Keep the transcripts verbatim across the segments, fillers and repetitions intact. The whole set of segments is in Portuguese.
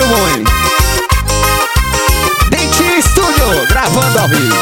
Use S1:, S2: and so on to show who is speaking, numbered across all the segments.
S1: bom, hein? Dentinho Estúdio, gravando ao vivo.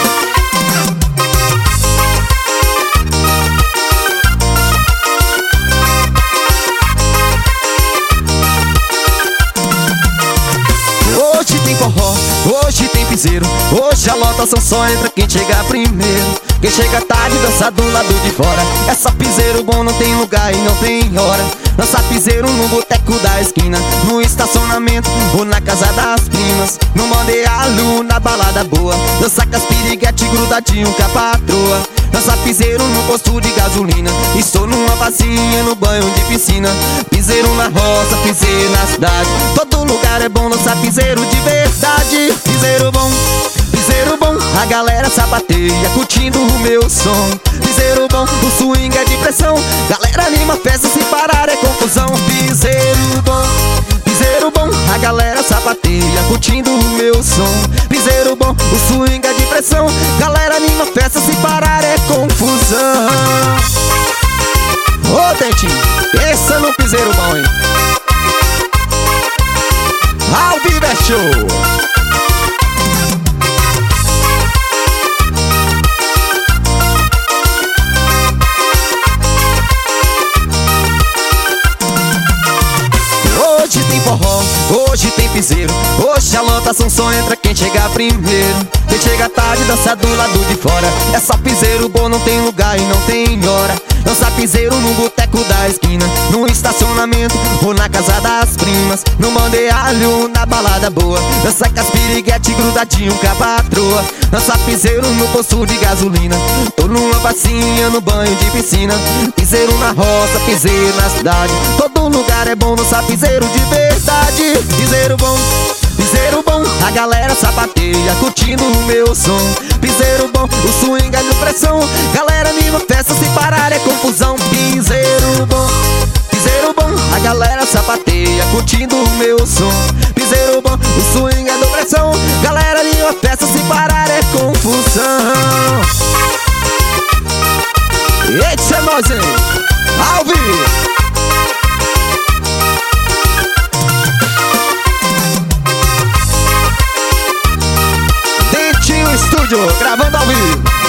S1: Hoje tem forró, hoje tem piseiro, hoje a lotação só entra quem chega primeiro. Quem chega tarde dança do lado de fora. É só piseiro bom, não tem lugar e não tem hora. Dança piseiro no boteco da esquina, no estacionamento ou na casa das primas, no bandealo, na balada boa. Dança com as piriguete grudadinho com a patroa. Dança piseiro no posto de gasolina, estou numa vacinha no banho de piscina. Piseiro na roça, piseiro na cidade, todo lugar é bom dançar piseiro de verdade. Piseiro bom, piseiro bom, a galera sapateia curtindo o meu som. Piseiro bom, o swing é de pressão, galera anima festa, se parar é confusão. Piseiro bom, piseiro bom, a galera sapateia curtindo o meu som. Piseiro bom, o swing é de pressão, galera anima festa, se parar é confusão. Ô Dentinho, pensa no piseiro bom, hein? Ao vivo é show. Hoje tem forró, hoje tem piseiro, hoje a lotação só entra quem chega primeiro. Quem chega tarde dança do lado de fora. É só piseiro bom, não tem lugar e não tem hora. Dança piseiro no boteco da esquina, no estacionamento ou na casa das primas, no bandealho, na balada boa. Dança com as piriguete grudadinho com a patroa. Dança piseiro no posto de gasolina, tô numa vacinha no banho de piscina. Piseiro na roça, piseiro na cidade, todo lugar é bom dançar piseiro de verdade. Piseiro bom, piseiro bom, a galera sapateia curtindo o meu som. Piseiro bom, o swing é de pressão, galera anima festa, se parar é confusão. Piseiro bom, piseiro bom, a galera sapateia curtindo o meu som. Piseiro bom, o swing é de pressão, galera anima festa, se parar é confusão. Eita, é nóis, hein? Ao vivo. Estúdio, gravando ao vivo.